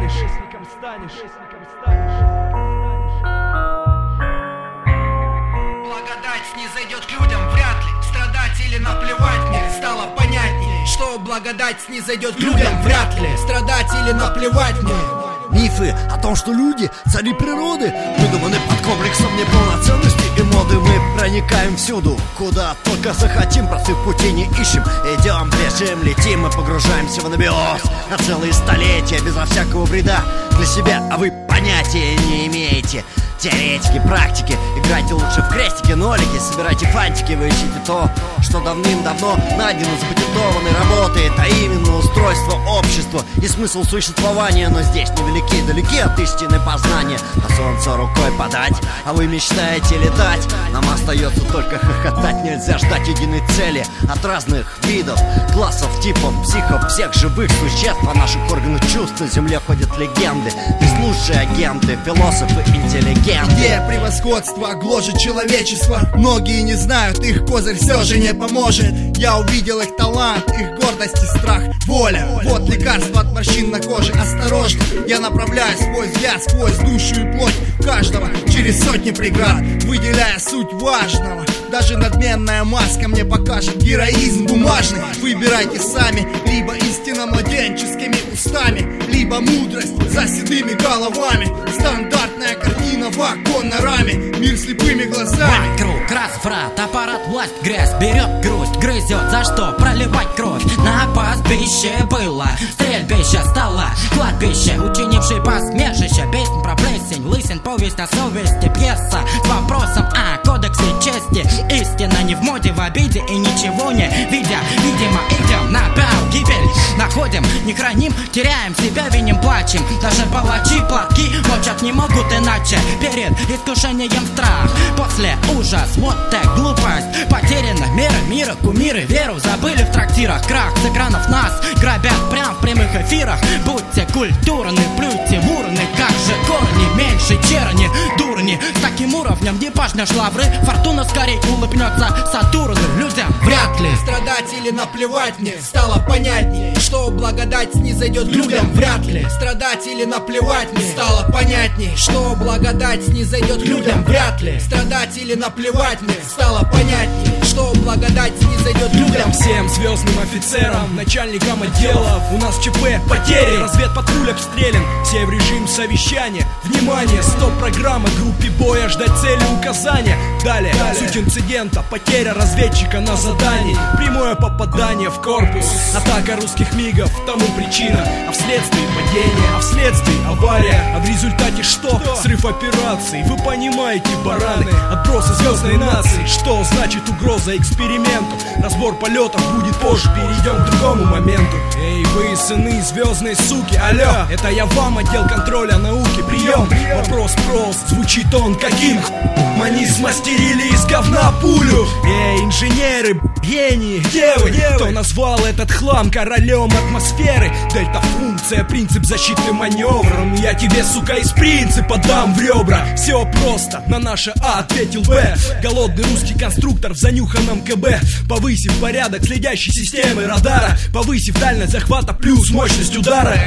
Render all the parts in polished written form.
Благодать снизойдет к людям, вряд ли. Страдать или наплевать мне стало понятнее, что благодать снизойдет к людям, вряд ли. Страдать или наплевать мне. Мифы о том, что люди цари природы, выдуманы под комплексом неполноценности и моды. Мы проникаем всюду, куда только захотим, простых путей не ищем. Идем, бежим, летим и погружаемся в анабиоз на целые столетия, безо всякого вреда для себя, а вы понятия не имеете. Теоретики, практики, играйте лучше в крестики, нолики, собирайте фантики, вы ищите то, что давным-давно найдено, запатентованной работает, а именно устройство общества и смысл существования. Но здесь невелики, далеки от истины познания. На солнце рукой подать, а вы мечтаете летать. Нам остается только хохотать, нельзя ждать единой цели от разных видов, классов, типов, психов, всех живых существ. О наших органах чувств на земле ходят легенды. Здесь лучшие агенты, философы, интеллигенты. Идея превосходства гложет человечество. Многие не знают, их козырь все же не поможет. Я увидел их талант, их гордость и страх, воля. Вот лекарство от морщин на коже. Осторожно, я направляю свой взгляд сквозь душу и плоть каждого, через сотни преград, выделяя суть важного. Даже надменная маска мне покажет героизм бумажный. Выбирайте сами, либо истинно младенческими устами, либо мудрость за седыми головами. Стандартная картина в оконной раме, мир слепыми глазами. Вокруг разврат, аппарат, власть, грязь берет грусть, грызет, за что проливать кровь. На пастбище было, стрельбище стало кладбище, учинивший посмешище. Песнь про плесень, лысин, повесть о совести, пьеса с вопросом о кодексе чести. Истина не в моде, в обиде и ничего не видя. Видимо, идем на гибель, находим, не храним, теряем себя, виним, плачем. Даже палачи платки мочат не могут иначе. Перед искушением страх, после ужас, вот так глупость. Потеряна мира, кумиры, веру забыли в трактирах. Крах с экранов нас грабят прям в прямых эфирах. Будьте культурны, плюйте в урны, как же корни, меньше черни, дурни. С таким уровнем не пашня шлавры, фортуна скорей улыбнется Сатурну. Людям вряд ли. Страдать или наплевать мне стало понятнее, что благодать снизойдет к людям, вряд ли. Страдать или наплевать мне стало понятнее, что благодать снизойдет к людям, вряд ли. Страдать или наплевать мне стало понятнее, что благодать снизойдет к людям. Всем звездным офицерам, начальникам отделов, у нас ЧП, потери, разведпатруль обстрелян, все в режим совещания. Внимание, стоп-программа, группе боя ждать цели указания. Далее, суть инцидента, потеря разведчика на задании, прямое попадание в корпус, атака русских мигов, тому причина, а вследствие падение, а вследствие авария, а в результате что? Срыв операции, вы понимаете, бараны, отбросы звездной нации. Что значит угроза эксперименту? Разбор полетов будет позже, перейдем к другому моменту. Эй, вы, сыны звездной суки, алло, это я вам, отдел контроля науки, прием. Вопрос прост, звучит он каким они смастерили из говна пулю. Эй, инженеры, гении, где вы? Кто назвал этот хлам королем атмосферы? Дельта-функция, принцип защиты маневром. Я тебе, сука, из принципа дам в ребра. Все просто, на наше А ответил Б. Голодный русский конструктор в занюханном КБ, повысив порядок следящей системы радара, повысив дальность захвата плюс мощность удара.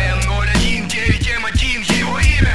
N019М1 его имя.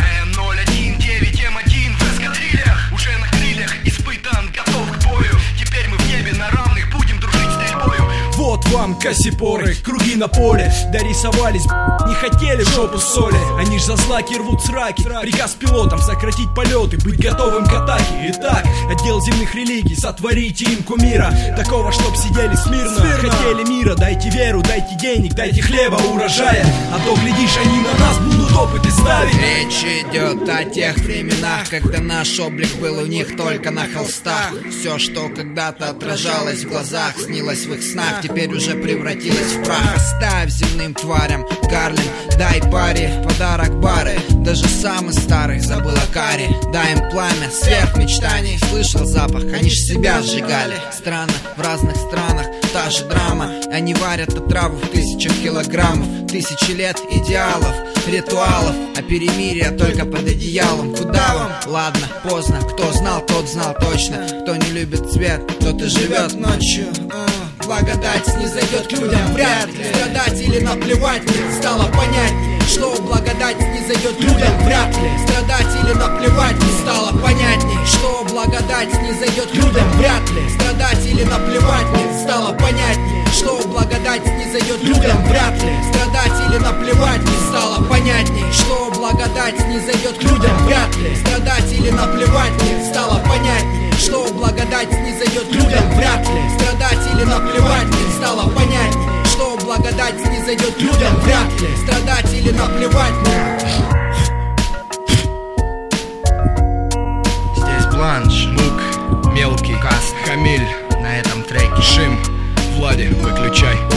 N019М1 в эскадрильях, уже на крыльях испытан, готов к бою. Теперь мы в небе на равных будем дружить стрельбою. Вот вам кассипоры, круги на поле. Дорисовались, не хотели в жопу соли. Они ж за злаки рвут сраки. Приказ пилотам сократить полеты, быть готовым к атаке. Итак, отдел земных религий, сотворите им кумира, такого, чтоб сидели смирно. Хотели мира, дайте веру, дайте денег, дайте хлеба, урожая. А то, глядишь, они на нас будут опыты ставить. Речь идет о тех временах, когда наш облик был у них только на холстах. Все, что когда-то отражалось в глазах, снилось в их снах, теперь уже превратилось в прах. Оставь земным тварям Гарлем, дай паре подарок бары. Даже самый старый забыл о каре. Дай им пламя сверх мечтаний. Слышал запах, они ж себя сжигали. Странно, в разных странах та же драма. Они варят отраву в тысячах килограммов. Тысячи лет идеалов, ритуалов, а перемирие только под одеялом. Куда вам? Ладно, поздно. Кто знал, тот знал точно. Кто не любит цвет, тот и живет ночью. Благодать снизойдет к людям, вряд ли. Страдать или наплевать мне стало понятнее, что благодать снизойдет снизойдет людям вряд ли. Страдать или наплевать не стало понятней, что благодать снизойдет людям вряд ли. Страдать или наплевать не стало понятней, что благодать снизойдет людям вряд ли. Страдать или наплевать не стало понятней, что благодать снизойдет людям вряд ли. Страдать или наплевать не стало понятней, что благодать снизойдет людям вряд ли. Страдать или наплевать не стало понятней, что благодать снизойдет людям вряд ли. Страдать или наплевать мне. Здесь Бланш, Мук, Мелкий, Каст, Камиль. На этом треке Шим, Влади, выключай.